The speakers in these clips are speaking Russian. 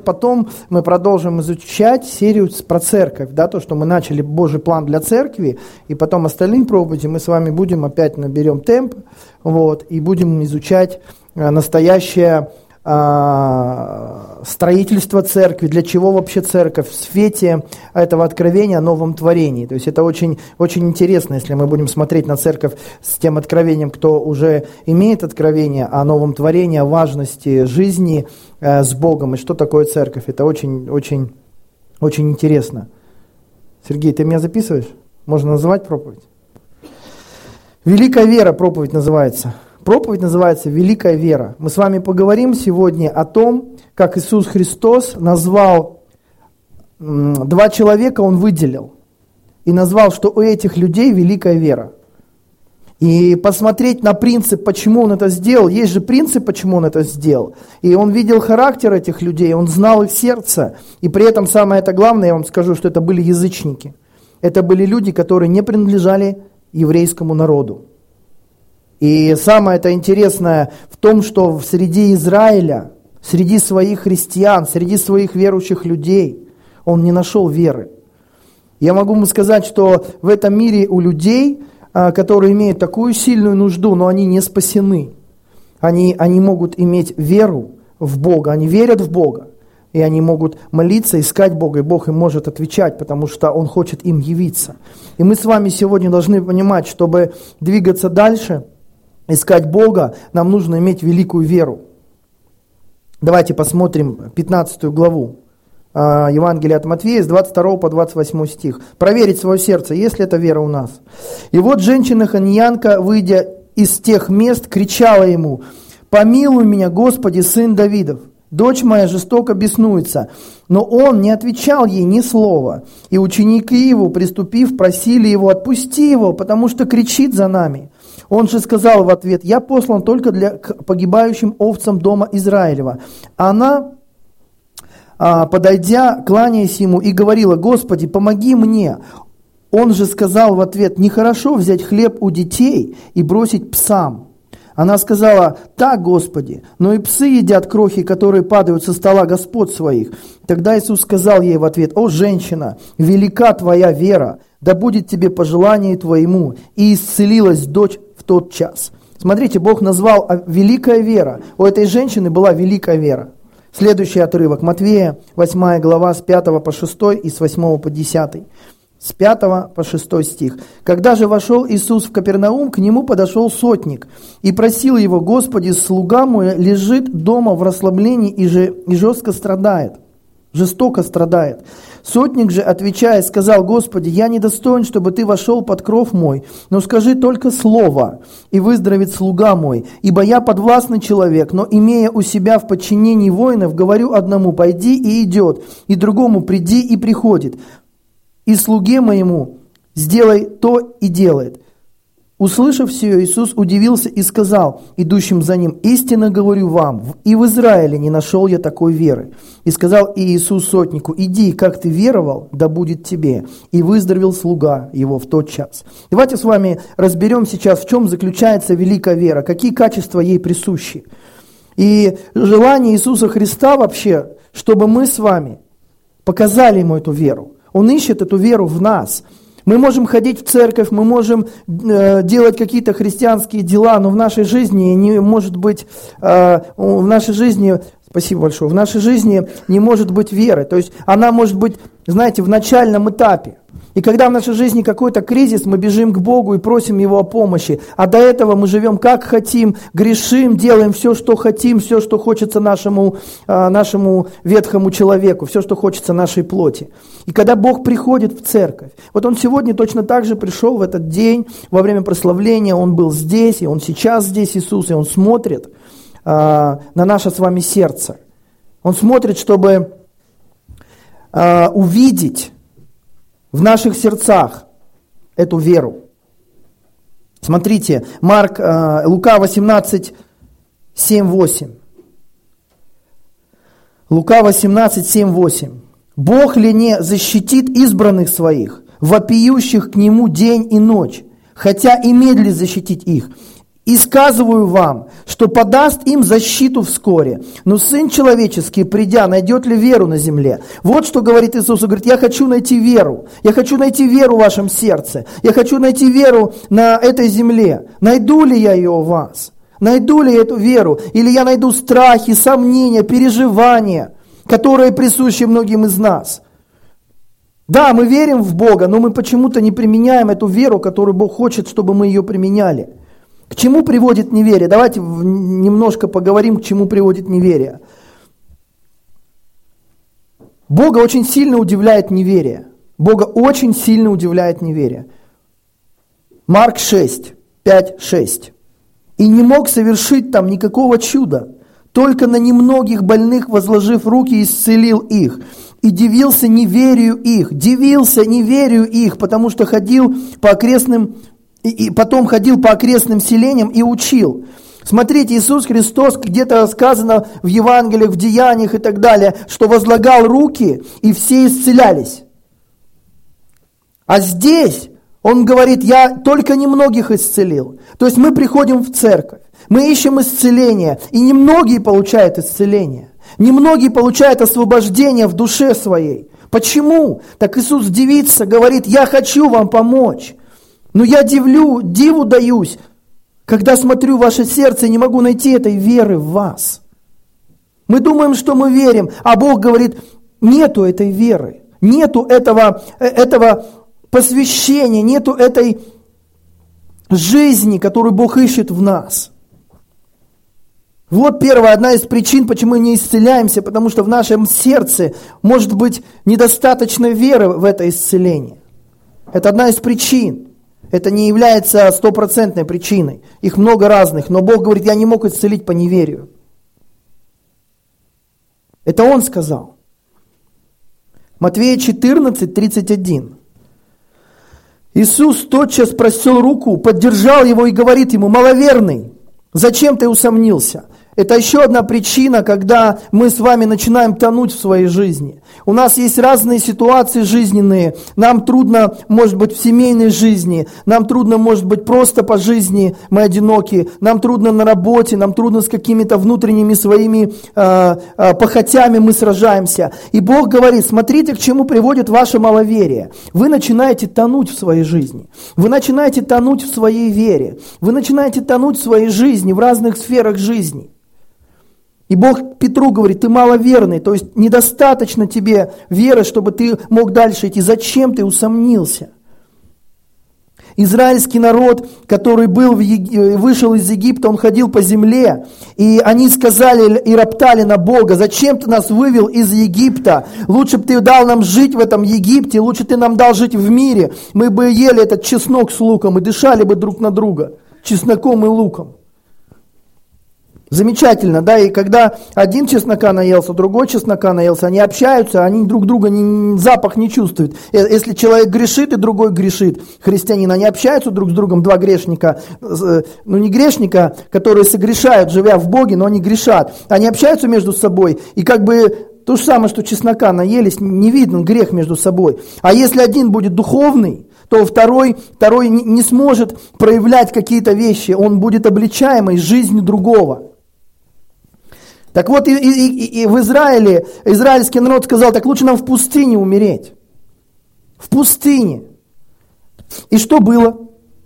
потом мы продолжим изучать серию про церковь, да, то, что мы начали Божий план для церкви, и потом остальные проповеди мы с вами будем опять наберем темп, вот, и будем изучать настоящее строительство церкви, для чего вообще церковь в свете этого откровения о новом творении. То есть это очень, очень интересно, если мы будем смотреть на церковь с тем откровением, кто уже имеет откровение о новом творении, о важности жизни с Богом и что такое церковь. Это очень, очень, очень интересно. Сергей, ты меня записываешь? Можно называть проповедь? «Великая вера» проповедь называется. Проповедь называется «Великая вера». Мы с вами поговорим сегодня о том, как Иисус Христос назвал два человека, Он выделил. И назвал, что у этих людей великая вера. И посмотреть на принцип, почему Он это сделал. Есть же принцип, почему Он это сделал. И Он видел характер этих людей, Он знал их сердце. И при этом самое это главное, я вам скажу, что это были язычники. Это были люди, которые не принадлежали еврейскому народу. И самое это интересное в том, что среди Израиля, среди своих христиан, среди своих верующих людей, он не нашел веры. Я могу вам сказать, что в этом мире у людей, которые имеют такую сильную нужду, но они не спасены, они могут иметь веру в Бога, они верят в Бога, и они могут молиться, искать Бога, и Бог им может отвечать, потому что Он хочет им явиться. И мы с вами сегодня должны понимать, чтобы двигаться дальше, искать Бога, нам нужно иметь великую веру. Давайте посмотрим 15 главу Евангелия от Матфея с 22 по 28 стих. Проверить свое сердце, есть ли эта вера у нас. «И вот женщина-ханьянка, выйдя из тех мест, кричала ему: „Помилуй меня, Господи, сын Давидов, дочь моя жестоко беснуется“. Но он не отвечал ей ни слова. И ученики его, приступив, просили его: „Отпусти его, потому что кричит за нами“. Он же сказал в ответ: „Я послан только к погибающим овцам дома Израилева“. Она, подойдя, кланяясь ему, и говорила: „Господи, помоги мне“. Он же сказал в ответ: „Нехорошо взять хлеб у детей и бросить псам“. Она сказала: „Так, Господи, но и псы едят крохи, которые падают со стола господ своих“. Тогда Иисус сказал ей в ответ: „О, женщина, велика твоя вера, да будет тебе по желанию твоему“. И исцелилась дочь в тот час». Смотрите, Бог назвал великая вера. У этой женщины была великая вера. Следующий отрывок. Матвея, 8 глава, с 5 по 6 и с 8 по 10. С 5 по 6 стих. «Когда же вошел Иисус в Капернаум, к нему подошел сотник и просил его: „Господи, слуга мой лежит дома в расслаблении и жестоко страдает. Сотник же, отвечая, сказал: „Господи, я недостоин, чтобы ты вошел под кров мой, но скажи только слово, и выздоровеет слуга мой. Ибо я подвластный человек, но, имея у себя в подчинении воинов, говорю одному: пойди, и идет, и другому: приди, и приходит. И слуге моему: сделай то, и делает“. Услышав все, Иисус удивился и сказал идущим за ним: „Истинно говорю вам, и в Израиле не нашел я такой веры“. И сказал Иисус сотнику: „Иди, как ты веровал, да будет тебе“. И выздоровел слуга его в тот час». Давайте с вами разберем сейчас, в чем заключается великая вера, какие качества ей присущи. И желание Иисуса Христа вообще, чтобы мы с вами показали Ему эту веру. Он ищет эту веру в нас. Мы можем ходить в церковь, мы можем делать какие-то христианские дела, но в нашей жизни не может быть, спасибо большое, в нашей жизни не может быть веры. То есть она может быть, знаете, в начальном этапе. И когда в нашей жизни какой-то кризис, мы бежим к Богу и просим Его о помощи. А до этого мы живем как хотим, грешим, делаем все, что хотим, все, что хочется нашему ветхому человеку, все, что хочется нашей плоти. И когда Бог приходит в церковь, вот Он сегодня точно так же пришел в этот день, во время прославления, Он был здесь, и Он сейчас здесь, Иисус, и Он смотрит на наше с вами сердце. Он смотрит, чтобы увидеть в наших сердцах эту веру. Смотрите, Лука 18, 7-8. Лука 18, 7-8. «Бог ли не защитит избранных своих, вопиющих к Нему день и ночь, хотя и медлит защитить их? И сказываю вам, что подаст им защиту вскоре. Но Сын Человеческий, придя, найдет ли веру на земле? Вот что говорит Иисус. Он говорит, я хочу найти веру. Я хочу найти веру в вашем сердце. Я хочу найти веру на этой земле. Найду ли я ее у вас? Найду ли я эту веру? Или я найду страхи, сомнения, переживания, которые присущи многим из нас? Да, мы верим в Бога, но мы почему-то не применяем эту веру, которую Бог хочет, чтобы мы ее применяли. К чему приводит неверие? Давайте немножко поговорим, к чему приводит неверие. Бога очень сильно удивляет неверие. Бога очень сильно удивляет неверие. Марк 6, 5, 6. «И не мог совершить там никакого чуда, только на немногих больных, возложив руки, исцелил их. И дивился неверию их, потому что ходил по окрестным и потом ходил по окрестным селениям и учил». Смотрите, Иисус Христос, где-то сказано в Евангелиях, в Деяниях и так далее, что возлагал руки, и все исцелялись. А здесь Он говорит, я только немногих исцелил. То есть мы приходим в церковь, мы ищем исцеление, и немногие получают исцеление. Немногие получают освобождение в душе своей. Почему? Так Иисус дивится, говорит, я хочу вам помочь. Но я диву даюсь, когда смотрю в ваше сердце и не могу найти этой веры в вас. Мы думаем, что мы верим, а Бог говорит, нету этой веры, нету этого посвящения, нету этой жизни, которую Бог исчет в нас. Вот первая, одна из причин, почему мы не исцеляемся, потому что в нашем сердце может быть недостаточно веры в это исцеление. Это одна из причин. Это не является стопроцентной причиной. Их много разных, но Бог говорит, я не мог исцелить по неверию. Это Он сказал. Матвея 14, 31. Иисус тотчас простер руку, поддержал его и говорит ему, маловерный, зачем ты усомнился? Это еще одна причина, когда мы с вами начинаем тонуть в своей жизни. У нас есть разные ситуации жизненные. Нам трудно, может быть, в семейной жизни. Нам трудно, может быть, просто по жизни. Мы одиноки. Нам трудно на работе. Нам трудно с какими-то внутренними своими похотями мы сражаемся. И Бог говорит, смотрите, к чему приводит ваше маловерие. Вы начинаете тонуть в своей жизни. Вы начинаете тонуть в своей вере. Вы начинаете тонуть в своей жизни, в разных сферах жизни. И Бог Петру говорит, ты маловерный, то есть недостаточно тебе веры, чтобы ты мог дальше идти. Зачем ты усомнился? Израильский народ, который вышел из Египта, он ходил по земле, и они сказали и роптали на Бога, зачем ты нас вывел из Египта? Лучше бы ты дал нам жить в этом Египте, лучше ты нам дал жить в мире. Мы бы ели этот чеснок с луком и дышали бы друг на друга, чесноком и луком. Замечательно, да, и когда один чеснока наелся, другой чеснока наелся, они общаются, они друг друга запах не чувствуют. Если человек грешит и другой грешит, христианин, они общаются друг с другом, два грешника, ну не грешника, которые согрешают, живя в Боге, но они грешат. Они общаются между собой, и как бы то же самое, что чеснока наелись, не видно грех между собой. А если один будет духовный, то второй не сможет проявлять какие-то вещи, он будет обличаемый жизнью другого. Так вот, и в Израиле, израильский народ сказал, так лучше нам в пустыне умереть. В пустыне. И что было?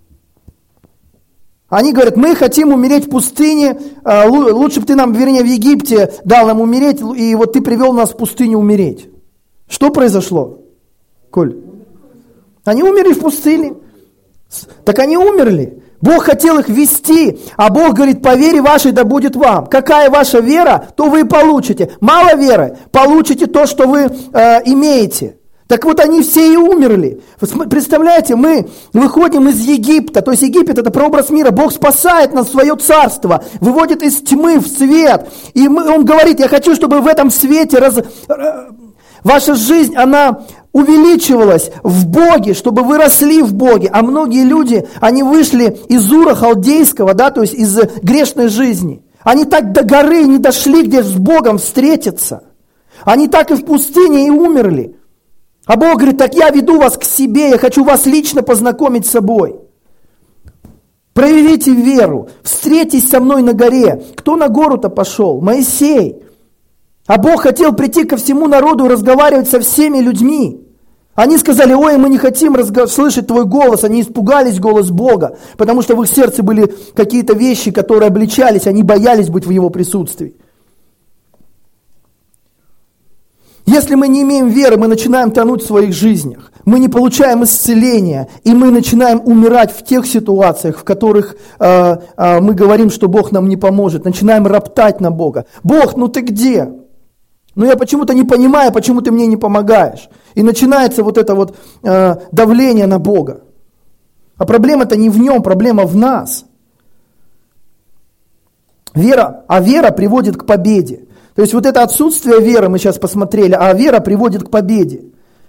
Они говорят, мы хотим умереть в пустыне, лучше бы ты нам, вернее, в Египте дал нам умереть, и вот ты привел нас в пустыню умереть. Что произошло, Коль? Они умерли в пустыне. Так они умерли. Бог хотел их вести, а Бог говорит, по вере вашей да будет вам. Какая ваша вера, то вы и получите. Мало веры, получите то, что вы имеете. Так вот они все и умерли. Представляете, мы выходим из Египта, то есть Египет это прообраз мира, Бог спасает нас в свое царство, выводит из тьмы в свет. И Он говорит, я хочу, чтобы в этом свете ваша жизнь, она увеличивалась в Боге, чтобы вы росли в Боге. А многие люди, они вышли из Ура Халдейского, да, то есть из грешной жизни. Они так до горы не дошли, где с Богом встретиться. Они так и в пустыне и умерли. А Бог говорит, так я веду вас к себе, я хочу вас лично познакомить с собой. Проявите веру. Встретись со мной на горе. Кто на гору-то пошел? Моисей. А Бог хотел прийти ко всему народу и разговаривать со всеми людьми. Они сказали: ой, мы не хотим слышать твой голос. Они испугались голос Бога, потому что в их сердце были какие-то вещи, которые обличались, они боялись быть в его присутствии. Если мы не имеем веры, мы начинаем тонуть в своих жизнях. Мы не получаем исцеления, и мы начинаем умирать в тех ситуациях, в которых мы говорим, что Бог нам не поможет. Начинаем роптать на Бога. Бог, ну ты где? Ну я почему-то не понимаю, почему ты мне не помогаешь. И начинается вот это вот давление на Бога. А проблема-то не в нем, проблема в нас. Вера приводит к победе. То есть вот это отсутствие веры мы сейчас посмотрели, а вера приводит к победе.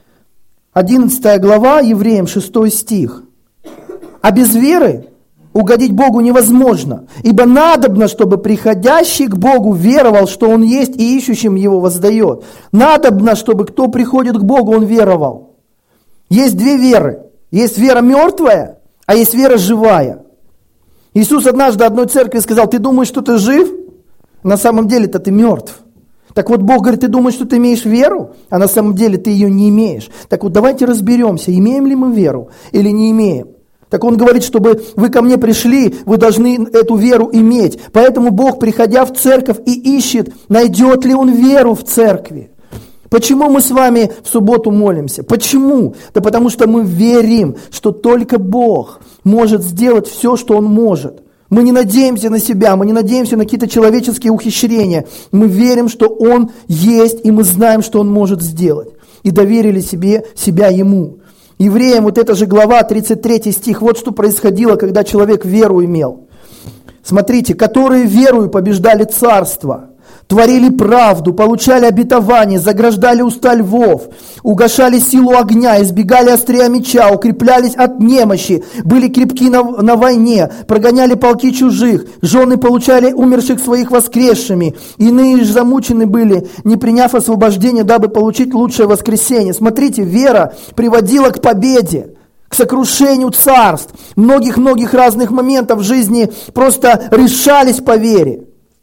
11 глава, Евреям 6 стих. А без веры угодить Богу невозможно, ибо надобно, чтобы приходящий к Богу веровал, что Он есть, и ищущим Его воздает. Надобно, чтобы кто приходит к Богу, он веровал. Есть две веры. Есть вера мертвая, а есть вера живая. Иисус однажды одной церкви сказал: ты думаешь, что ты жив? На самом деле-то ты мертв. Так вот, Бог говорит: ты думаешь, что ты имеешь веру, а на самом деле ты ее не имеешь. Так вот, давайте разберемся, имеем ли мы веру или не имеем. Так Он говорит, чтобы вы ко мне пришли, вы должны эту веру иметь. Поэтому Бог, приходя в церковь и ищет, найдет ли Он веру в церкви. Почему мы с вами в субботу молимся? Почему? Да потому что мы верим, что только Бог может сделать все, что Он может. Мы не надеемся на себя, мы не надеемся на какие-то человеческие ухищрения. Мы верим, что Он есть, и мы знаем, что Он может сделать. И доверили себя Ему. Евреям вот эта же глава, 33 стих, вот что происходило, когда человек веру имел. Смотрите, которые верою побеждали царство, творили правду, получали обетование, заграждали уста львов, угашали силу огня, избегали острия меча, укреплялись от немощи, были крепки на войне, прогоняли полки чужих, жены получали умерших своих воскресшими, иные же замучены были, не приняв освобождения, дабы получить лучшее воскресение. Смотрите, вера приводила к победе, к сокрушению царств. Многих-многих разных моментов в жизни просто решались по вере.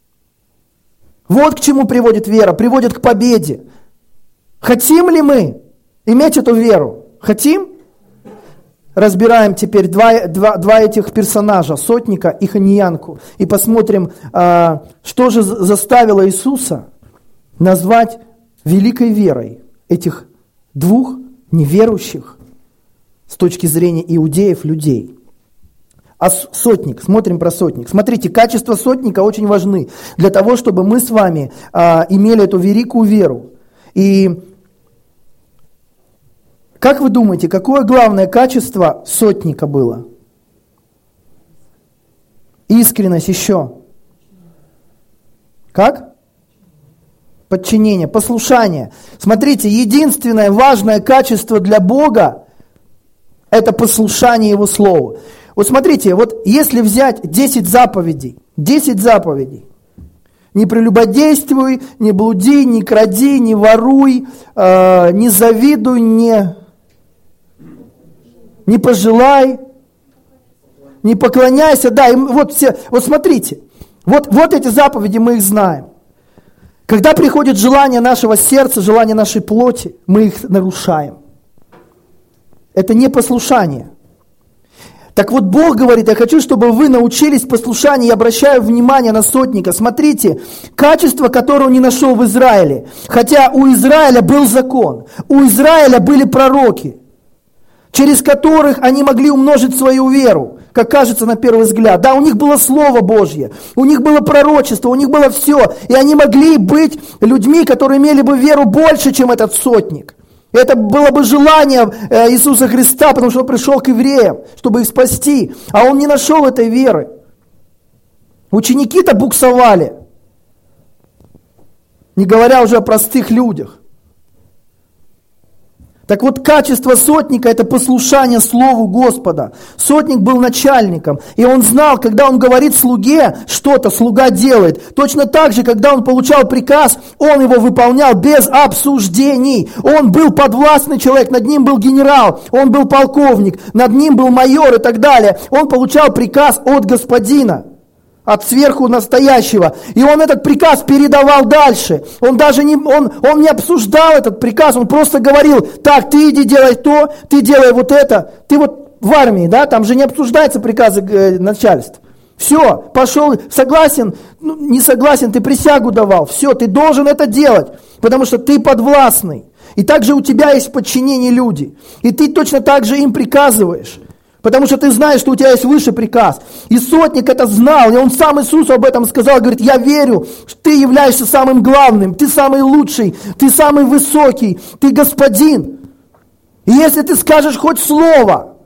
Вот к чему приводит вера, приводит к победе. Хотим ли мы иметь эту веру? Хотим? Разбираем теперь два этих персонажа, сотника и ханьянку, и посмотрим, что же заставило Иисуса назвать великой верой этих двух неверующих с точки зрения иудеев людей. А сотник, смотрим про сотник. Смотрите, качества сотника очень важны для того, чтобы мы с вами имели эту великую веру. И как вы думаете, какое главное качество сотника было? Искренность еще. Как? Подчинение, послушание. Смотрите, единственное важное качество для Бога – это послушание Его Слову. Вот смотрите, вот если взять 10 заповедей, не прелюбодействуй, не блуди, не кради, не воруй, не завидуй, не пожелай, не поклоняйся, да, и вот смотрите, вот эти заповеди мы их знаем. Когда приходит желание нашего сердца, желание нашей плоти, мы их нарушаем. Это непослушание. Так вот, Бог говорит: я хочу, чтобы вы научились послушанию, и обращаю внимание на сотника. Смотрите, качество, которое он не нашел в Израиле. Хотя у Израиля был закон, у Израиля были пророки, через которых они могли умножить свою веру, как кажется на первый взгляд. Да, у них было Слово Божье, у них было пророчество, у них было все. И они могли быть людьми, которые имели бы веру больше, чем этот сотник. Это было бы желание Иисуса Христа, потому что Он пришел к евреям, чтобы их спасти. А Он не нашел этой веры. Ученики-то буксовали, не говоря уже о простых людях. Так вот, качество сотника – это послушание Слову Господа. Сотник был начальником, и он знал, когда он говорит слуге что-то, слуга делает. Точно так же, когда он получал приказ, он его выполнял без обсуждений. Он был подвластный человек, над ним был генерал, он был полковник, над ним был майор и так далее. Он получал приказ от господина, от сверху настоящего. И он этот приказ передавал дальше. Он даже не обсуждал этот приказ, он просто говорил: так, ты иди делай то, ты делай вот это. Ты вот в армии, да, там же не обсуждаются приказы начальств. Все, пошел, согласен, не согласен, ты присягу давал. Все, ты должен это делать, потому что ты подвластный. И также у тебя есть в подчинении люди. И ты точно так же им приказываешь. Потому что ты знаешь, что у тебя есть выше приказ. И сотник это знал, и он сам Иисусу об этом сказал, говорит: я верю, что ты являешься самым главным, ты самый лучший, ты самый высокий, ты господин. И если ты скажешь хоть слово,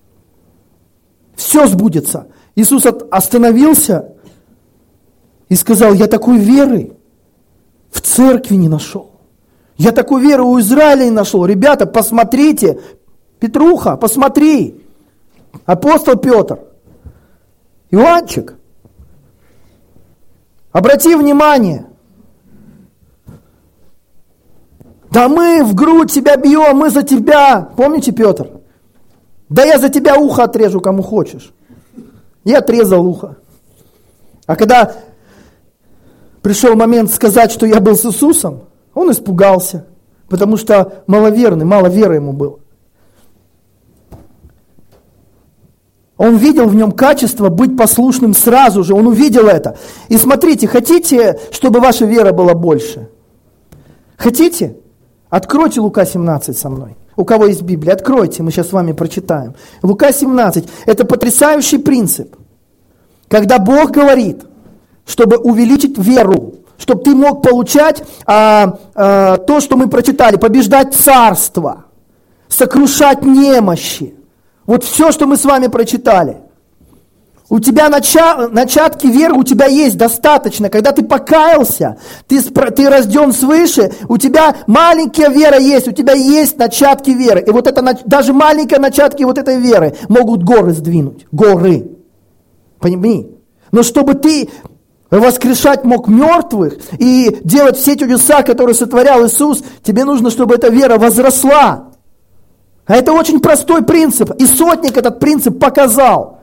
все сбудется. Иисус остановился и сказал: я такой веры в церкви не нашел. Я такой веры у Израиля не нашел. Ребята, посмотрите, Петруха, посмотри. Апостол Петр, Иоаннчик, обрати внимание. Да мы в грудь тебя бьем, мы за тебя. Помните, Петр? Да я за тебя ухо отрежу, кому хочешь. Я отрезал ухо. А когда пришел момент сказать, что я был с Иисусом, он испугался, потому что маловерный, мало веры ему было. Он видел в нем качество быть послушным сразу же, он увидел это. И смотрите, хотите, чтобы ваша вера была больше? Хотите? Откройте Лука 17 со мной. У кого есть Библия, откройте, мы сейчас с вами прочитаем. Лука 17 – это потрясающий принцип. Когда Бог говорит, чтобы увеличить веру, чтобы ты мог получать то, что мы прочитали, побеждать царство, сокрушать немощи. Вот все, что мы с вами прочитали. У тебя начатки веры у тебя есть достаточно. Когда ты покаялся, ты рожден свыше, у тебя маленькая вера есть, у тебя есть начатки веры. И вот это, даже маленькие начатки вот этой веры могут горы сдвинуть. Горы. Пойми. Но чтобы ты воскрешать мог мертвых и делать все чудеса, которые сотворял Иисус, тебе нужно, чтобы эта вера возросла. А это очень простой принцип. И сотник этот принцип показал.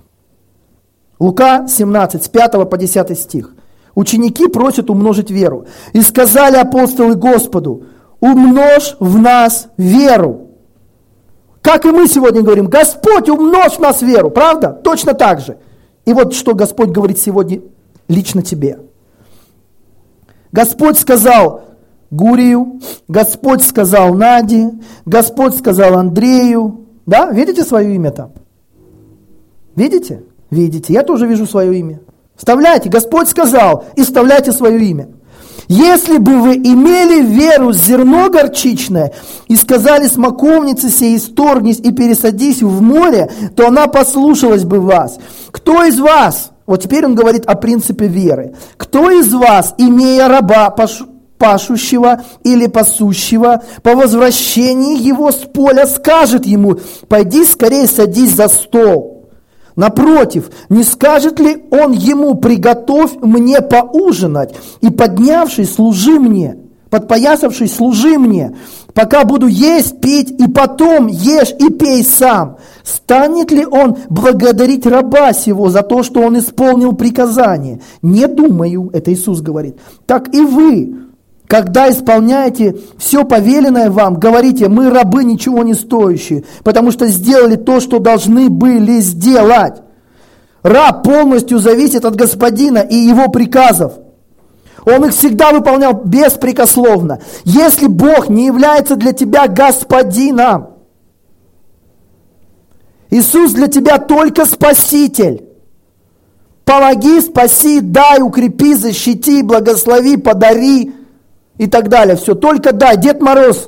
Лука 17, с 5 по 10 стих. Ученики просят умножить веру. И сказали апостолы Господу: умножь в нас веру. Как и мы сегодня говорим: Господь, умножь в нас веру. Правда? Точно так же. И вот что Господь говорит сегодня лично тебе. Господь сказал Гурию, Господь сказал Наде, Господь сказал Андрею. Да? Видите свое имя там? Видите? Видите. Я тоже вижу свое имя. Вставляйте. Господь сказал, и вставляйте свое имя. Если бы вы имели веру зерно горчичное и сказали смоковнице сей исторгнись и пересадись в море, то она послушалась бы вас. Кто из вас, вот теперь он говорит о принципе веры, кто из вас, имея раба пашущего или пасущего, по возвращении его с поля скажет ему: пойди скорее садись за стол? Напротив, не скажет ли он ему: приготовь мне поужинать, и поднявшись, служи мне, подпоясавшись, служи мне, пока буду есть, пить, и потом ешь и пей сам? Станет ли он благодарить раба сего за то, что он исполнил приказание? Не думаю, это Иисус говорит. Так и вы, когда исполняете все повеленное вам, говорите: мы рабы ничего не стоящие, потому что сделали то, что должны были сделать. Раб полностью зависит от господина и его приказов. Он их всегда выполнял беспрекословно. Если Бог не является для тебя господином, Иисус для тебя только спаситель. Помоги, спаси, дай, укрепи, защити, благослови, подари и так далее. Все, только дай, Дед Мороз.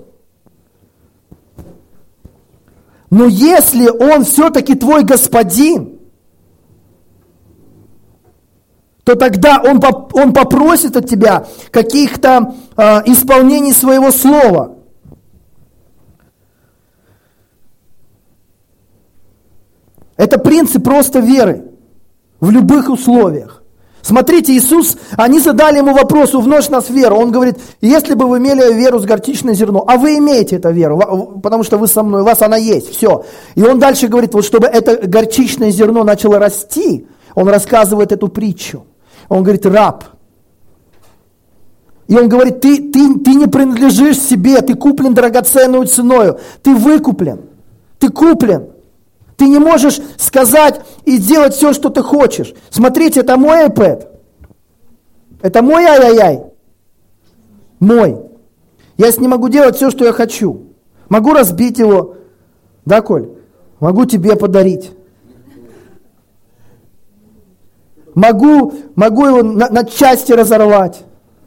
Но если он все-таки твой господин, то тогда он попросит от тебя каких-то исполнений своего слова. Это принцип просто веры в любых условиях. Смотрите, Иисус, они задали ему вопрос: умножь нас в веру. Он говорит: если бы вы имели веру с горчичное зерно, а вы имеете эту веру, потому что вы со мной, у вас она есть, все. И он дальше говорит, вот чтобы это горчичное зерно начало расти, он рассказывает эту притчу. Он говорит: раб. И он говорит: ты не принадлежишь себе, ты куплен драгоценную ценою, ты выкуплен, ты куплен. Ты не можешь сказать и сделать все, что ты хочешь. Смотрите, это мой iPad. Это мой ай-яй-яй. Мой. Я с ним могу делать все, что я хочу. Могу разбить его. Да, Коль? Могу тебе подарить. Могу его на части разорвать.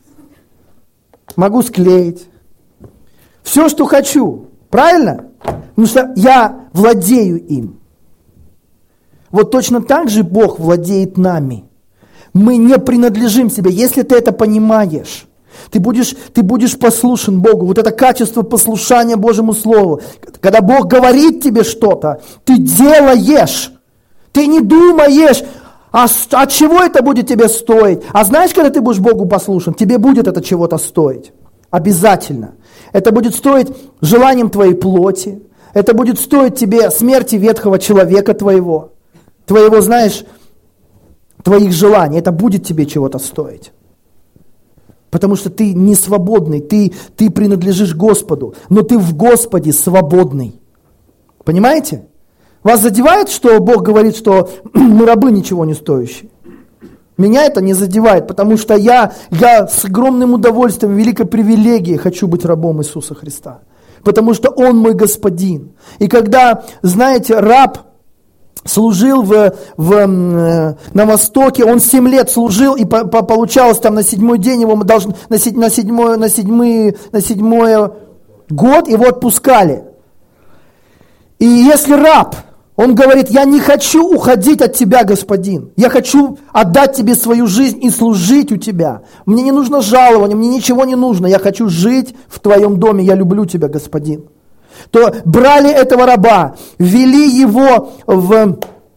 Могу склеить. Все, что хочу. Правильно? Потому что я владею им. Вот точно так же Бог владеет нами. Мы не принадлежим себе. Если ты это понимаешь, ты будешь послушен Богу. Вот это качество послушания Божьему Слову. Когда Бог говорит тебе что-то, ты делаешь. Ты не думаешь, от чего это будет тебе стоить. А знаешь, когда ты будешь Богу послушен, тебе будет это чего-то стоить. Обязательно. Это будет стоить желанием твоей плоти. Это будет стоить тебе смерти ветхого человека твоего, знаешь, твоих желаний. Это будет тебе чего-то стоить. Потому что ты не свободный, ты принадлежишь Господу, но ты в Господе свободный. Понимаете? Вас задевает, что Бог говорит, что мы рабы ничего не стоящие? Меня это не задевает, потому что я с огромным удовольствием, великой привилегией хочу быть рабом Иисуса Христа. Потому что Он мой Господин. И когда, знаете, раб служил на Востоке, он 7 лет служил, и получалось там на 7-й день, его должны, на седьмой год его отпускали. И если раб, он говорит: я не хочу уходить от тебя, Господин, я хочу отдать тебе свою жизнь и служить у тебя. Мне не нужно жалование, мне ничего не нужно, я хочу жить в твоем доме, я люблю тебя, Господин. То брали этого раба, вели его в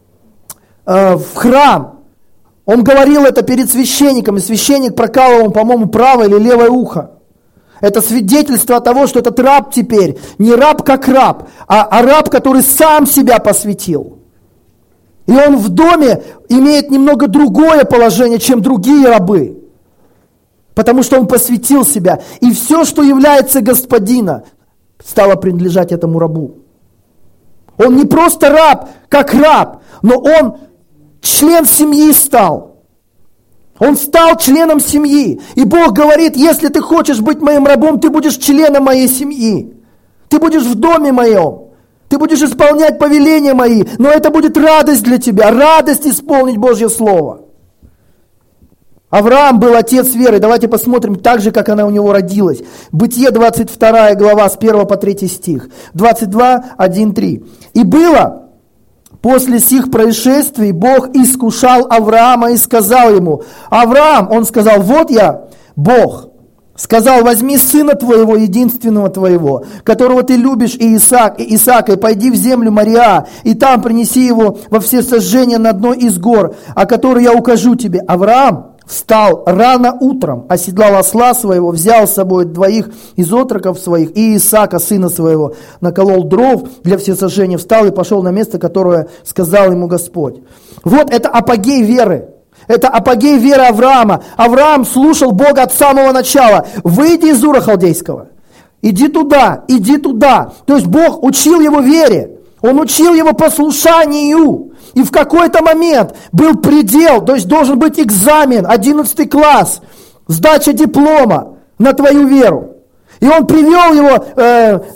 храм. Он говорил это перед священником, и священник прокалывал, по-моему, правое или левое ухо. Это свидетельство того, что этот раб теперь не раб как раб, а раб, который сам себя посвятил. И он в доме имеет немного другое положение, чем другие рабы. Потому что он посвятил себя. И все, что является господина, стало принадлежать этому рабу. Он не просто раб, как раб, но он член семьи стал. Он стал членом семьи. И Бог говорит: если ты хочешь быть моим рабом, ты будешь членом моей семьи. Ты будешь в доме моем. Ты будешь исполнять повеления мои. Но это будет радость для тебя. Радость исполнить Божье Слово. Авраам был отец веры. Давайте посмотрим так же, как она у него родилась. Бытие 22 глава с 1 по 3 стих. 22, 1, 3. «И было после сих происшествий, Бог искушал Авраама и сказал ему: Авраам, он сказал: вот я, Бог, сказал: возьми сына твоего, единственного твоего, которого ты любишь, и Исаака, и пойди в землю Мориа, и там принеси его во всесожжение на одной из гор, о которой я укажу тебе. Авраам встал рано утром, оседлал осла своего, взял с собой 2 из отроков своих и Исаака, сына своего, наколол дров для всесожжения, встал и пошел на место, которое сказал ему Господь». Вот это апогей веры. Это апогей веры Авраама. Авраам слушал Бога от самого начала. Выйди из Ура Халдейского. Иди туда, иди туда. То есть Бог учил его вере. Он учил его послушанию. И в какой-то момент был предел, то есть должен быть экзамен, 11 класс, сдача диплома на твою веру. И он привел его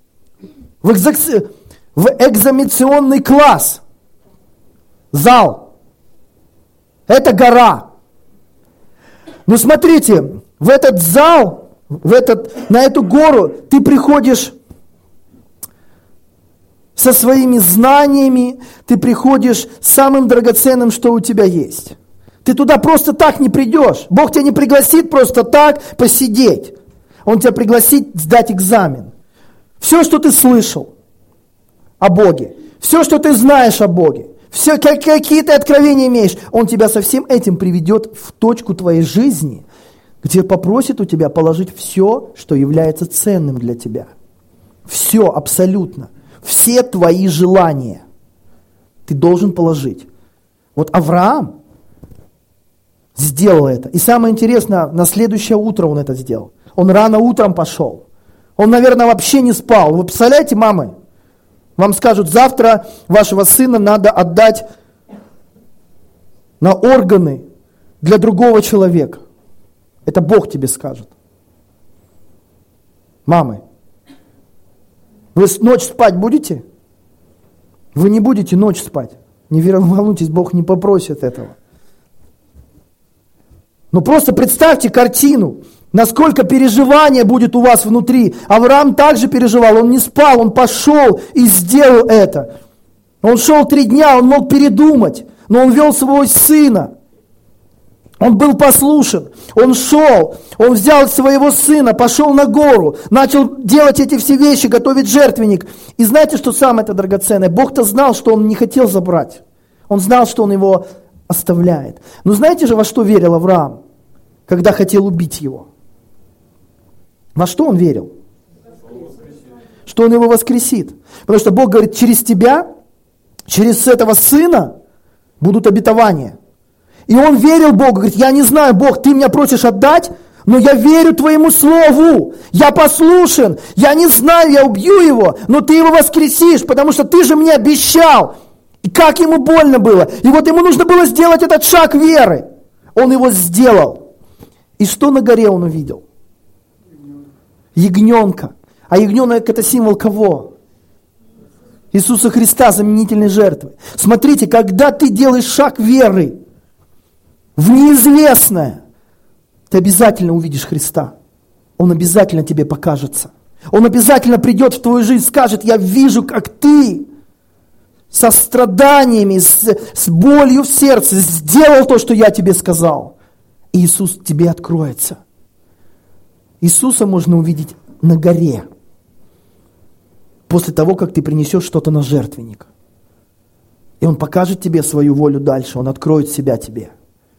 в экзаменационный класс, зал. Это гора. Но смотрите, в этот зал, на эту гору ты приходишь со своими знаниями, ты приходишь с самым драгоценным, что у тебя есть. Ты туда просто так не придешь. Бог тебя не пригласит просто так посидеть. Он тебя пригласит сдать экзамен. Все, что ты слышал о Боге, все, что ты знаешь о Боге, все, какие ты откровения имеешь, Он тебя со всем этим приведет в точку твоей жизни, где попросит у тебя положить все, что является ценным для тебя. Все, абсолютно. Все твои желания ты должен положить. Вот Авраам сделал это. И самое интересное, на следующее утро он это сделал. Он рано утром пошел. Он, наверное, вообще не спал. Вы представляете, мамы? Вам скажут, завтра вашего сына надо отдать на органы для другого человека. Это Бог тебе скажет. Мамы, вы ночь спать будете? Вы не будете ночь спать. Не волнуйтесь, Бог не попросит этого. Но просто представьте картину, насколько переживание будет у вас внутри. Авраам также переживал, он не спал, он пошел и сделал это. Он шел 3 дня, он мог передумать, но он вел своего сына. Он был послушен, он шел, он взял своего сына, пошел на гору, начал делать эти все вещи, готовить жертвенник. И знаете, что самое-то драгоценное? Бог-то знал, что он не хотел забрать. Он знал, что он его оставляет. Но знаете же, во что верил Авраам, когда хотел убить его? Во что он верил? Что он его воскресит. Потому что Бог говорит, через тебя, через этого сына будут обетования. И он верил Богу, говорит, я не знаю, Бог, ты меня просишь отдать, но я верю твоему слову, я послушен, я не знаю, я убью его, но ты его воскресишь, потому что ты же мне обещал. И как ему больно было. И вот ему нужно было сделать этот шаг веры. Он его сделал. И что на горе он увидел? Ягненка. А ягненок это символ кого? Иисуса Христа, заменительной жертвы. Смотрите, когда ты делаешь шаг веры в неизвестное, ты обязательно увидишь Христа. Он обязательно тебе покажется. Он обязательно придет в твою жизнь, скажет, я вижу, как ты со страданиями, с болью в сердце сделал то, что я тебе сказал. И Иисус тебе откроется. Иисуса можно увидеть на горе. После того, как ты принесешь что-то на жертвенник. И Он покажет тебе свою волю дальше. Он откроет себя тебе.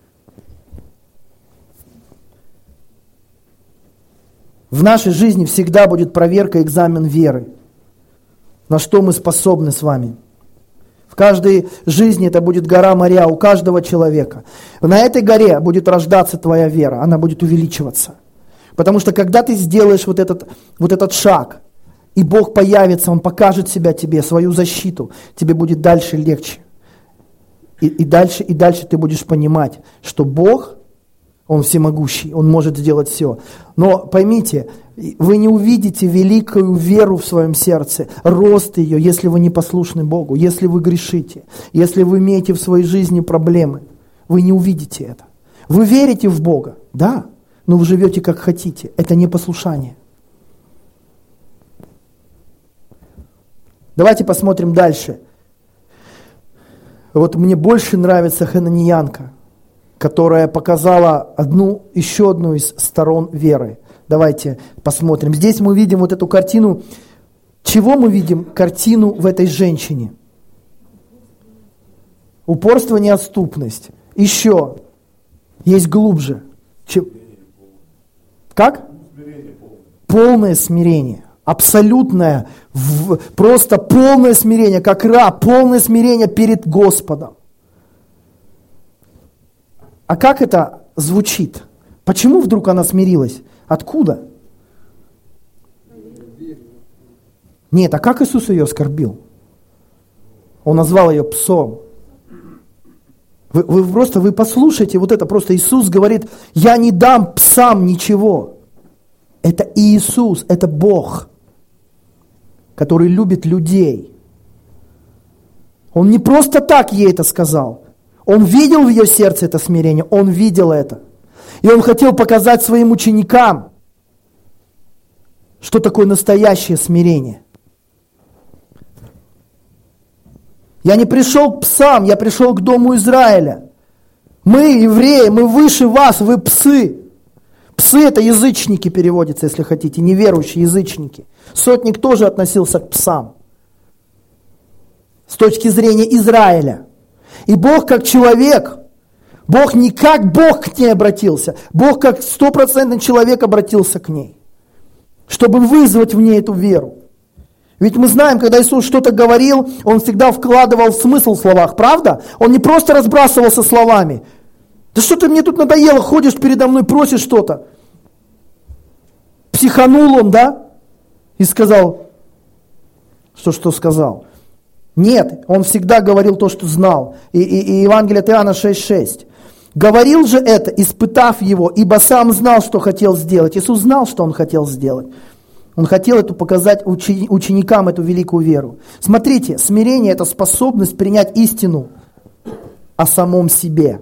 В нашей жизни всегда будет проверка, экзамен веры. На что мы способны с вами. В каждой жизни это будет гора Мориа у каждого человека. На этой горе будет рождаться твоя вера, она будет увеличиваться. Потому что когда ты сделаешь вот этот шаг, и Бог появится, Он покажет себя тебе, свою защиту, тебе будет дальше легче. И дальше ты будешь понимать, что Бог, Он всемогущий, Он может сделать все. Но поймите, вы не увидите великую веру в своем сердце, рост ее, если вы не послушны Богу, если вы грешите, если вы имеете в своей жизни проблемы. Вы не увидите это. Вы верите в Бога, да, но вы живете как хотите. Это не послушание. Давайте посмотрим дальше. Вот мне больше нравится хананиянка, которая показала еще одну из сторон веры. Давайте посмотрим. Здесь мы видим вот эту картину. Чего мы видим? Картину в этой женщине. Упорство, неотступность. Еще. Есть глубже. Как? Полное смирение. Абсолютное, просто полное смирение, как раб, полное смирение перед Господом. А как это звучит? Почему вдруг она смирилась? Откуда? Нет, а как Иисус ее оскорбил? Он назвал ее псом. Вы послушайте вот это, просто Иисус говорит, я не дам псам ничего. Это Иисус, это Бог, который любит людей. Он не просто так ей это сказал. Он видел в ее сердце это смирение, он видел это. И он хотел показать своим ученикам, что такое настоящее смирение. Я не пришел к псам, я пришел к дому Израиля. Мы, евреи, мы выше вас, вы псы. Псы это язычники переводится, если хотите, неверующие язычники. Сотник тоже относился к псам. с точки зрения Израиля. И Бог как человек, Бог не как Бог к ней обратился, Бог как 100% человек обратился к ней, чтобы вызвать в ней эту веру. Ведь мы знаем, когда Иисус что-то говорил, Он всегда вкладывал смысл в словах, правда? Он не просто разбрасывался словами. Да что ты мне тут надоело, ходишь передо мной, просишь что-то. Психанул Он, да? И сказал, что сказал. Нет, Он всегда говорил то, что знал. И Евангелие от Иоанна 6:6. Говорил же это, испытав его, ибо сам знал, что хотел сделать. Иисус знал, что Он хотел сделать. Он хотел показать ученикам эту великую веру. Смотрите, смирение – это способность принять истину о самом себе.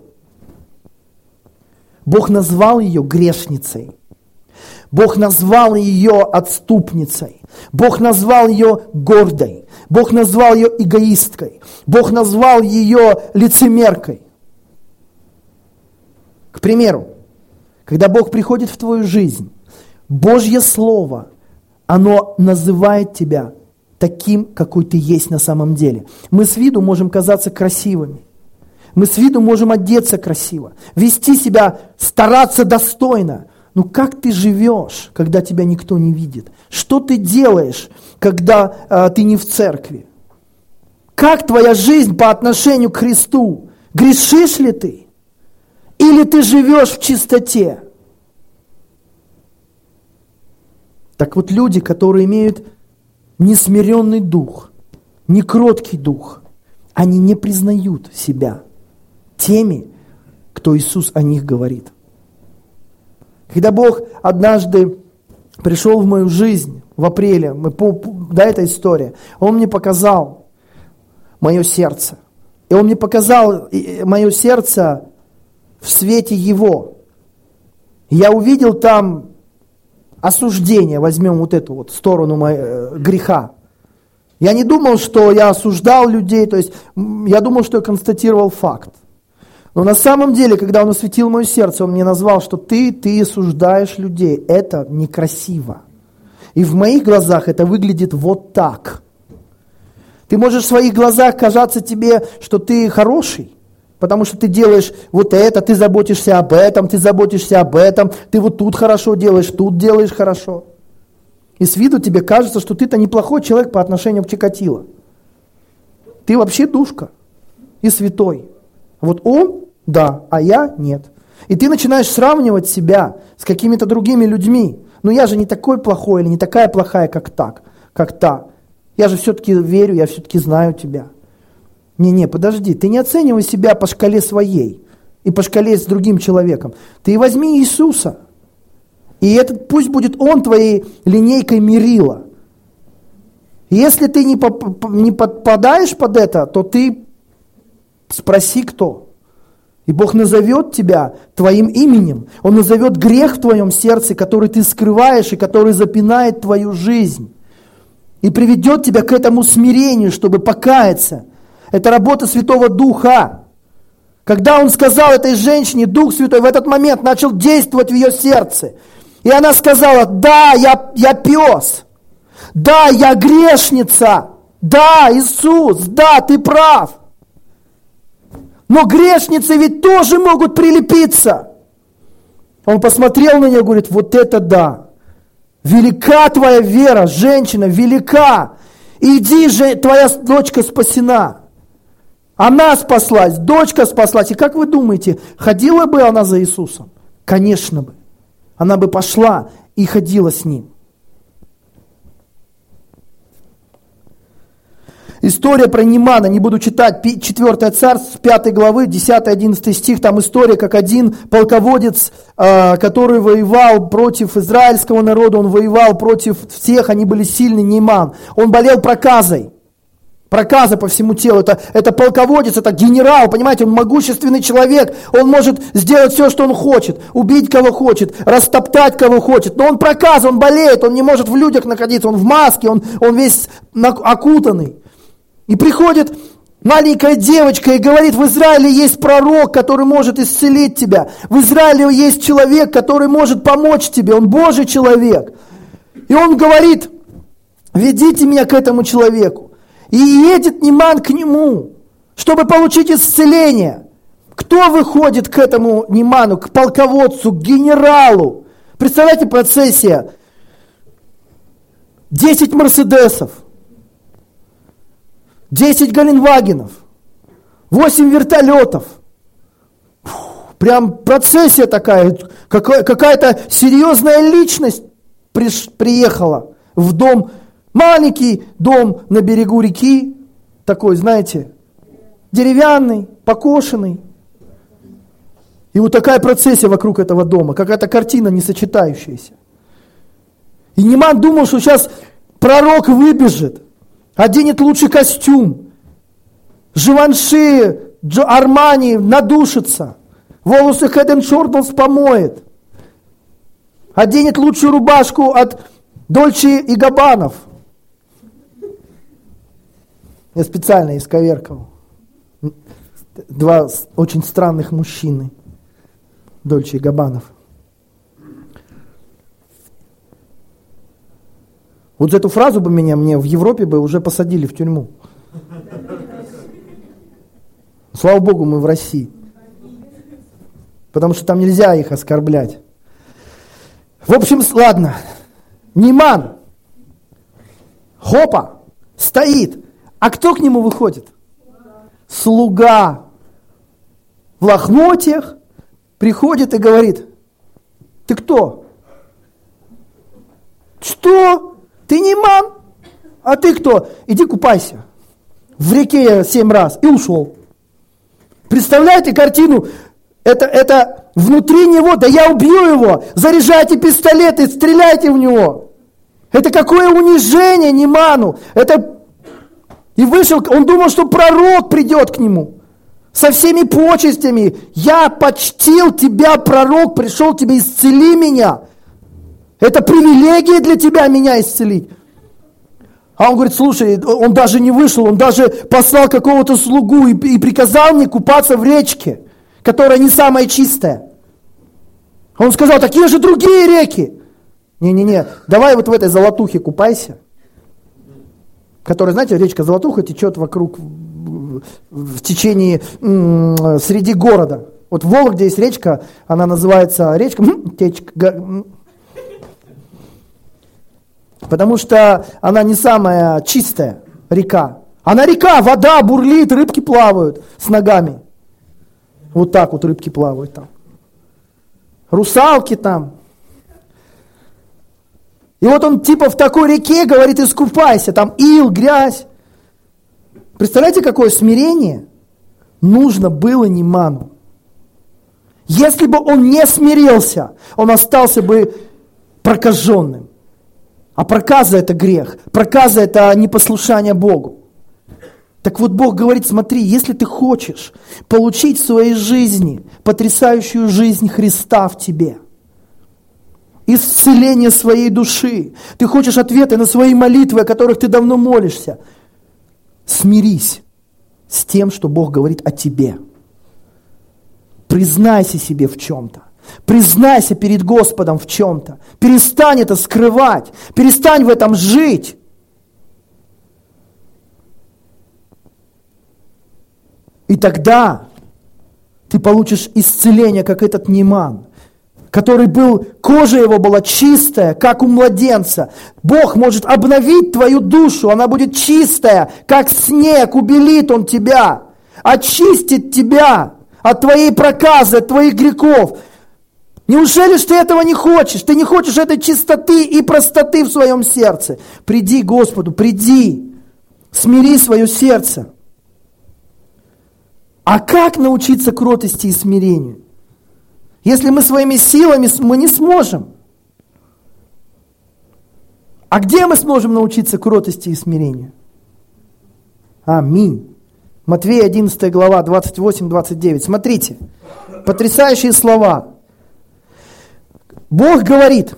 Бог назвал ее грешницей. Бог назвал ее отступницей. Бог назвал ее гордой. Бог назвал ее эгоисткой. Бог назвал ее лицемеркой. К примеру, когда Бог приходит в твою жизнь, Божье Слово, оно называет тебя таким, какой ты есть на самом деле. Мы с виду можем казаться красивыми. Мы с виду можем одеться красиво, вести себя, стараться достойно. Но как ты живешь, когда тебя никто не видит? Что ты делаешь, когда ты не в церкви? Как твоя жизнь по отношению к Христу? Грешишь ли ты? Или ты живешь в чистоте? Так вот, люди, которые имеют несмиренный дух, некроткий дух, они не признают себя теми, кто Иисус о них говорит. Когда Бог однажды пришел в мою жизнь в апреле, эта история, Он мне показал мое сердце. И Он мне показал мое сердце в свете Его. Я увидел там осуждение, возьмем вот эту вот сторону греха. Я не думал, что я осуждал людей, то есть я думал, что я констатировал факт. Но на самом деле, когда Он осветил мое сердце, Он мне назвал, что ты осуждаешь людей. Это некрасиво. И в моих глазах это выглядит вот так. Ты можешь в своих глазах казаться тебе, что ты хороший, потому что ты делаешь вот это, ты заботишься об этом, ты вот тут хорошо делаешь, тут делаешь хорошо. И с виду тебе кажется, что ты-то неплохой человек по отношению к Чикатило. Ты вообще душка и святой. Вот он, да, а я нет. И ты начинаешь сравнивать себя с какими-то другими людьми. Но я же не такой плохой или не такая плохая, как та. Я же все-таки верю, я все-таки знаю тебя. Не, подожди, ты не оценивай себя по шкале своей и по шкале с другим человеком. Ты возьми Иисуса, и пусть будет Он твоей линейкой мерила. Если ты не подпадаешь под это, то ты спроси, кто. И Бог назовет тебя твоим именем. Он назовет грех в твоем сердце, который ты скрываешь и который запинает твою жизнь. И приведет тебя к этому смирению, чтобы покаяться. Это работа Святого Духа. Когда Он сказал этой женщине, Дух Святой в этот момент начал действовать в ее сердце. И она сказала: да, я пес. Да, я грешница. Да, Иисус, да, ты прав. Но грешницы ведь тоже могут прилепиться. Он посмотрел на нее и говорит: вот это да. Велика твоя вера, женщина, велика. Иди же, твоя дочка спасена. Она спаслась, дочка спаслась. И как вы думаете, ходила бы она за Иисусом? Конечно бы. Она бы пошла и ходила с Ним. История про Неймана, не буду читать, 4 Царств, 5 главы, 10-11 стих, там история, как один полководец, который воевал против израильского народа, он воевал против всех, они были сильны, Нейман. Он болел проказой. Проказа по всему телу. Это полководец, это генерал, понимаете, он могущественный человек. Он может сделать все, что он хочет. Убить кого хочет, растоптать кого хочет. Но он проказа, он болеет, он не может в людях находиться, он в маске, он весь окутанный. И приходит маленькая девочка и говорит: в Израиле есть пророк, который может исцелить тебя. В Израиле есть человек, который может помочь тебе. Он Божий человек. И он говорит: ведите меня к этому человеку. И едет Ниман к нему, чтобы получить исцеление. Кто выходит к этому Ниману, к полководцу, к генералу? Представляете, процессия. 10 Мерседесов, 10 Геленвагенов, 8 вертолетов. Прям процессия такая, какая-то серьезная личность приехала в дом, маленький дом на берегу реки, такой, знаете, деревянный, покошенный. И вот такая процессия вокруг этого дома, какая-то картина несочетающаяся. И Ниман думал, что сейчас пророк выбежит, оденет лучший костюм, Живанши, Армани надушится, волосы Head and Shoulders помоет, оденет лучшую рубашку от Дольче и Габбанов. Я специально исковеркал. 2 очень странных мужчины. Дольче и Габбанов. Вот за эту фразу бы мне в Европе бы уже посадили в тюрьму. Слава Богу, мы в России. Потому что там нельзя их оскорблять. В общем, ладно. Ниман. Хопа. Стоит. А кто к нему выходит? Слуга. В лохмотьях. Приходит и говорит: ты кто? Что? Ты Ниман? А ты кто? Иди купайся. В реке 7 раз. И ушел. Представляете картину? Это внутри него, да я убью его. Заряжайте пистолеты, стреляйте в него. Это какое унижение Ниману. И вышел, он думал, что пророк придет к нему. Со всеми почестями. Я почтил тебя, пророк, пришел тебе, исцели меня. Это привилегия для тебя меня исцелить. А он говорит: слушай, он даже не вышел, он даже послал какого-то слугу и приказал мне купаться в речке, которая не самая чистая. Он сказал: такие же другие реки. Не-не-не, давай вот в этой Золотухе купайся. Которая, знаете, речка Золотуха течет вокруг, в течение, среди города. Вот в Вологде есть речка, она называется речка, потому что она не самая чистая река. Она река, вода бурлит, рыбки плавают с ногами. Вот так вот рыбки плавают там. Русалки там. И вот он типа в такой реке говорит: искупайся, там ил, грязь. Представляете, какое смирение нужно было Ниману? Если бы он не смирился, он остался бы прокаженным. А проказа – это грех. Проказа – это непослушание Богу. Так вот Бог говорит: смотри, если ты хочешь получить в своей жизни потрясающую жизнь Христа в тебе, исцеление своей души, ты хочешь ответы на свои молитвы, о которых ты давно молишься, смирись с тем, что Бог говорит о тебе. Признайся себе в чем-то. Признайся перед Господом в чем-то. Перестань это скрывать. Перестань в этом жить. И тогда ты получишь исцеление, как этот Ниман, который был, кожа его была чистая, как у младенца. Бог может обновить твою душу, она будет чистая, как снег, убелит Он тебя, очистит тебя от твоей проказы, от твоих грехов. Неужели ж ты этого не хочешь? Ты не хочешь этой чистоты и простоты в своем сердце? Приди к Господу, приди, смири свое сердце. А как научиться кротости и смирению? Если мы своими силами, мы не сможем. А где мы сможем научиться кротости и смирению? Аминь. Матвея 11 глава, 28-29. Смотрите, потрясающие слова. Бог говорит: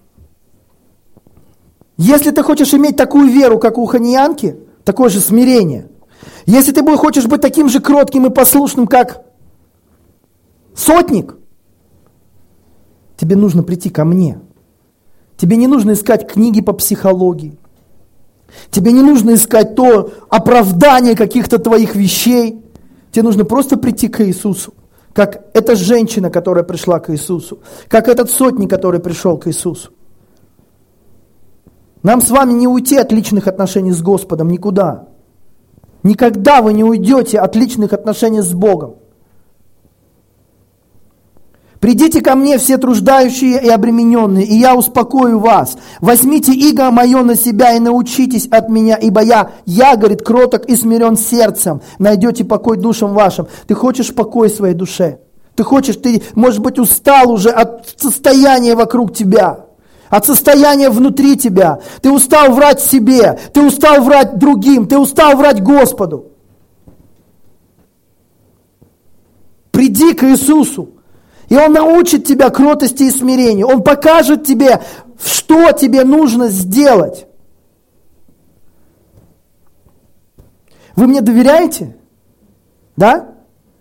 если ты хочешь иметь такую веру, как у ханьянки, такое же смирение, если ты хочешь быть таким же кротким и послушным, как сотник, тебе нужно прийти ко мне. Тебе не нужно искать книги по психологии. Тебе не нужно искать то оправдание каких-то твоих вещей. Тебе нужно просто прийти к Иисусу. Как эта женщина, которая пришла к Иисусу. Как этот сотник, который пришел к Иисусу. Нам с вами не уйти от личных отношений с Господом никуда. Никогда вы не уйдете от личных отношений с Богом. «Придите ко мне, все труждающие и обремененные, и я успокою вас. Возьмите иго мое на себя и научитесь от меня, ибо я, говорит, кроток и смирен сердцем, найдете покой душам вашим». Ты хочешь покой своей душе? Ты, может быть, устал уже от состояния вокруг тебя, от состояния внутри тебя. Ты устал врать себе, ты устал врать другим, ты устал врать Господу. Приди к Иисусу. И Он научит тебя кротости и смирению. Он покажет тебе, что тебе нужно сделать. Вы мне доверяете? Да?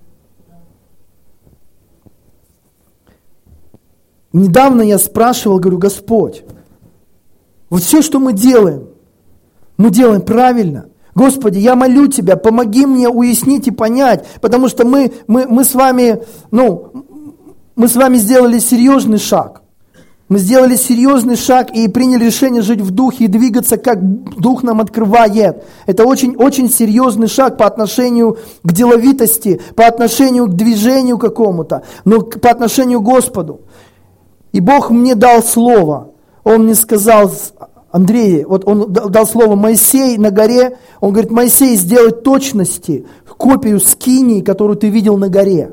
Недавно я спрашивал, говорю, Господь, вот все, что мы делаем правильно. Господи, я молю Тебя, помоги мне уяснить и понять, потому что мы с вами, мы с вами сделали серьезный шаг. Мы сделали серьезный шаг и приняли решение жить в Духе и двигаться, как Дух нам открывает. Это очень серьезный шаг по отношению к деловитости, по отношению к движению какому-то, но по отношению к Господу. И Бог мне дал слово. Он мне сказал, Андрей, вот Он дал слово Моисей на горе. Он говорит, Моисей, сделай точности копию скинии, которую ты видел на горе.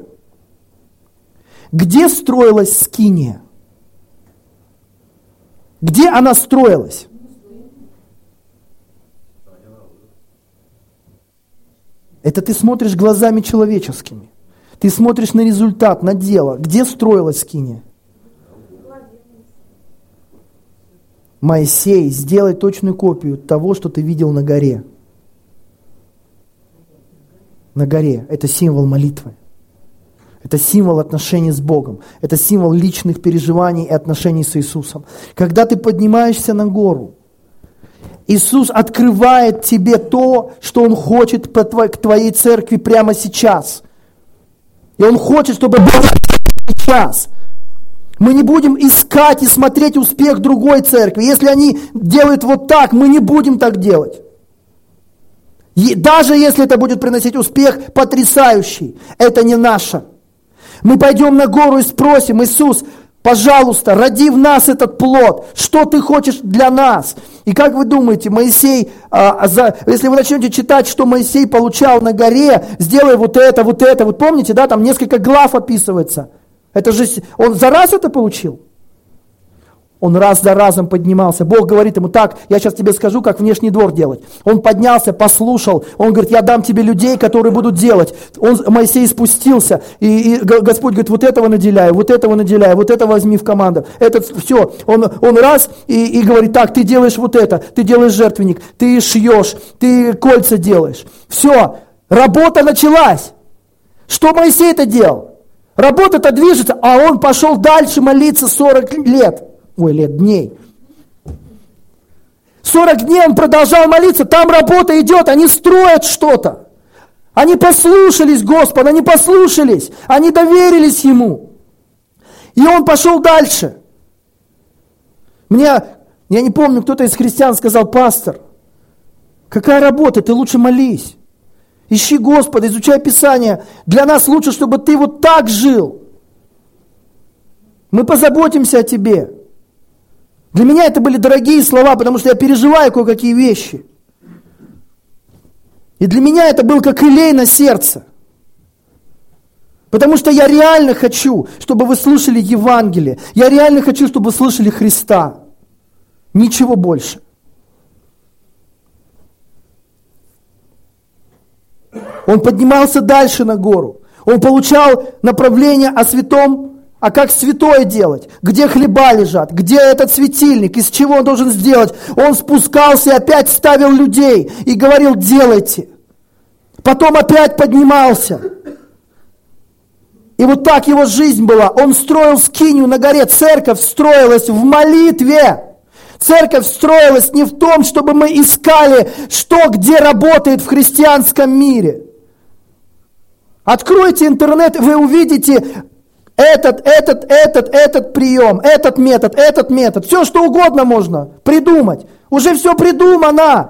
Где строилась скиния? Где она строилась? Это ты смотришь глазами человеческими. Ты смотришь на результат, на дело. Где строилась скиния? Моисей, сделай точную копию того, что ты видел на горе. На горе. Это символ молитвы. Это символ отношений с Богом. Это символ личных переживаний и отношений с Иисусом. Когда ты поднимаешься на гору, Иисус открывает тебе то, что Он хочет к твоей церкви прямо сейчас. И Он хочет, чтобы было сейчас. Мы не будем искать и смотреть успех другой церкви. Если они делают вот так, мы не будем так делать. И даже если это будет приносить успех потрясающий, это не наше. Мы пойдем на гору и спросим, Иисус, пожалуйста, роди в нас этот плод. Что ты хочешь для нас? И как вы думаете, Моисей, если вы начнете читать, что Моисей получал на горе, сделай вот это. Вот помните, да, там несколько глав описывается. Это же он за раз это получил? Он раз за разом поднимался. Бог говорит ему, так, я сейчас тебе скажу, как внешний двор делать. Он поднялся, послушал. Он говорит, я дам тебе людей, которые будут делать. Моисей спустился. И Господь говорит, вот этого наделяй, вот это возьми в команду. Это все. Он раз и говорит, так, ты делаешь вот это, ты делаешь жертвенник, ты шьешь, ты кольца делаешь. Все, работа началась. Что Моисей-то делал? Работа-то движется, а он пошел дальше молиться 40 лет. Дней. 40 дней он продолжал молиться, там работа идет, они строят что-то. Они послушались Господа, они доверились Ему. И он пошел дальше. Я не помню, кто-то из христиан сказал, пастор, какая работа, ты лучше молись. Ищи Господа, изучай Писание. Для нас лучше, чтобы ты вот так жил. Мы позаботимся о тебе. Для меня это были дорогие слова, потому что я переживаю кое-какие вещи. И для меня это был как елей на сердце. Потому что я реально хочу, чтобы вы слышали Евангелие. Я реально хочу, чтобы вы слышали Христа. Ничего больше. Он поднимался дальше на гору. Он получал направление о святом. А как святое делать? Где хлеба лежат? Где этот светильник? Из чего он должен сделать? Он спускался и опять ставил людей и говорил, делайте. Потом опять поднимался. И вот так его жизнь была. Он строил скинию на горе. Церковь строилась в молитве. Церковь строилась не в том, чтобы мы искали, что где работает в христианском мире. Откройте интернет, и вы увидите этот прием, этот метод. Все, что угодно можно придумать. Уже все придумано.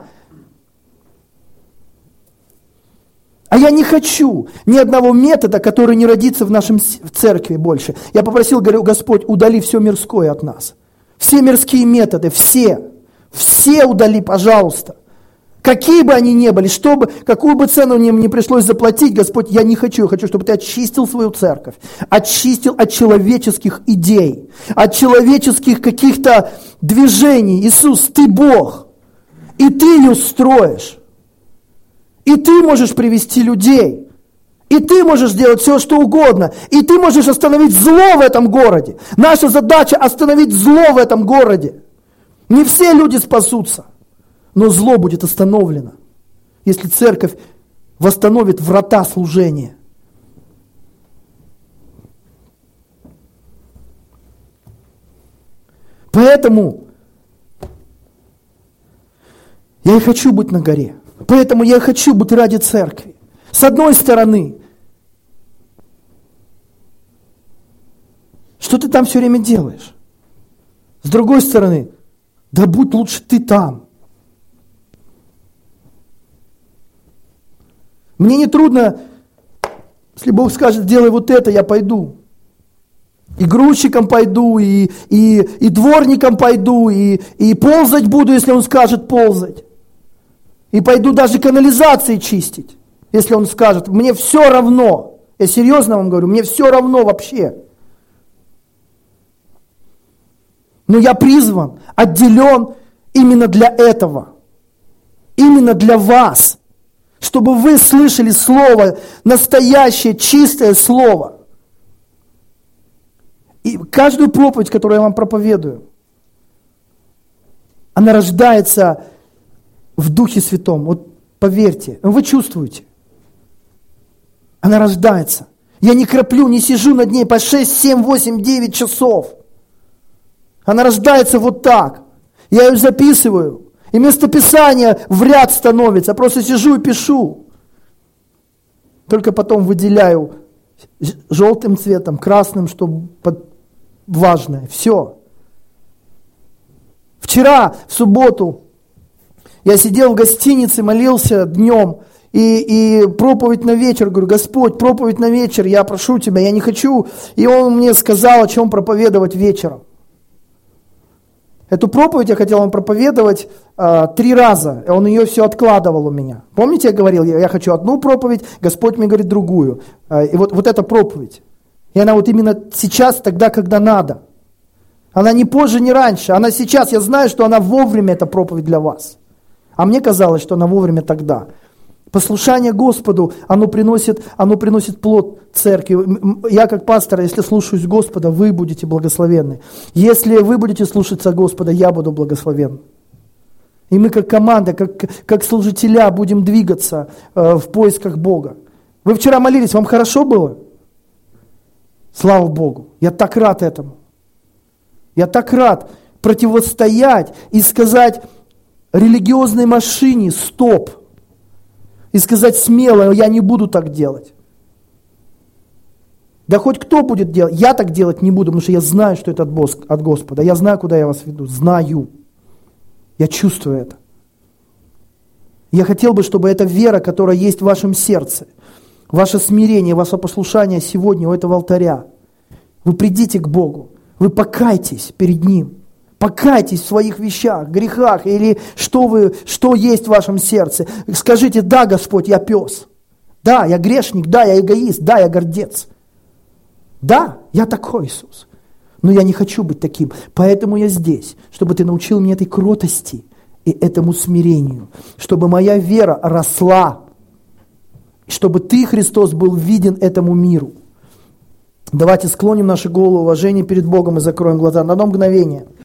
А я не хочу ни одного метода, который не родится в церкви больше. Я попросил, говорю, Господь, удали все мирское от нас. Все мирские методы, все удали, пожалуйста. Какие бы они ни были, какую бы цену мне не пришлось заплатить, Господь, я не хочу. Я хочу, чтобы Ты очистил свою церковь. Очистил от человеческих идей, от человеческих каких-то движений. Иисус, Ты Бог. И Ты ее строишь. И Ты можешь привести людей. И Ты можешь сделать все, что угодно. И Ты можешь остановить зло в этом городе. Наша задача остановить зло в этом городе. Не все люди спасутся. Но зло будет остановлено, если церковь восстановит врата служения. Поэтому я и хочу быть на горе. Поэтому я и хочу быть ради церкви. С одной стороны, что ты там все время делаешь? С другой стороны, да будь лучше ты там. Мне не трудно, если Бог скажет, делай вот это, я пойду. И грузчиком пойду, и дворником пойду, и ползать буду, если Он скажет ползать. И пойду даже канализации чистить, если Он скажет. Мне все равно. Я серьезно вам говорю, мне все равно вообще. Но я призван, отделен именно для этого. Именно для вас. Чтобы вы слышали слово, настоящее, чистое слово. И каждую проповедь, которую я вам проповедую, она рождается в Духе Святом. Вот поверьте, вы чувствуете. Она рождается. Я не краплю, не сижу над ней по 6, 7, 8, 9 часов. Она рождается вот так. Я ее записываю. И местописание в ряд становится. Просто сижу и пишу. Только потом выделяю желтым цветом, красным, что важное. Все. Вчера, в субботу, я сидел в гостинице, молился днем. И проповедь на вечер. Говорю, Господь, проповедь на вечер, я прошу Тебя, я не хочу. И Он мне сказал, о чем проповедовать вечером. Эту проповедь я хотел вам проповедовать 3 раза, и Он ее все откладывал у меня. Помните, я говорил, я хочу одну проповедь, Господь мне говорит другую. И вот эта проповедь. И она вот именно сейчас, тогда, когда надо. Она не позже, не раньше, она сейчас. Я знаю, что она вовремя, эта проповедь для вас. А мне казалось, что она вовремя тогда. Послушание Господу, оно приносит плод церкви. Я как пастор, если слушаюсь Господа, вы будете благословенны. Если вы будете слушаться Господа, я буду благословен. И мы как команда, как служителя будем двигаться в поисках Бога. Вы вчера молились, вам хорошо было? Слава Богу. Я так рад этому. Я так рад противостоять и сказать религиозной машине «стоп». И сказать смело, я не буду так делать. Да хоть кто будет делать, я так делать не буду, потому что я знаю, что это от Господа. Я знаю, куда я вас веду, знаю. Я чувствую это. Я хотел бы, чтобы эта вера, которая есть в вашем сердце, ваше смирение, ваше послушание сегодня у этого алтаря, вы придите к Богу, вы покайтесь перед Ним. Покайтесь в своих вещах, грехах или что есть в вашем сердце. Скажите, да, Господь, я пес. Да, я грешник, да, я эгоист, да, я гордец. Да, я такой, Иисус. Но я не хочу быть таким. Поэтому я здесь, чтобы Ты научил меня этой кротости и этому смирению. Чтобы моя вера росла. Чтобы Ты, Христос, был виден этому миру. Давайте склоним наши головы в уважении перед Богом и закроем глаза на одно мгновение.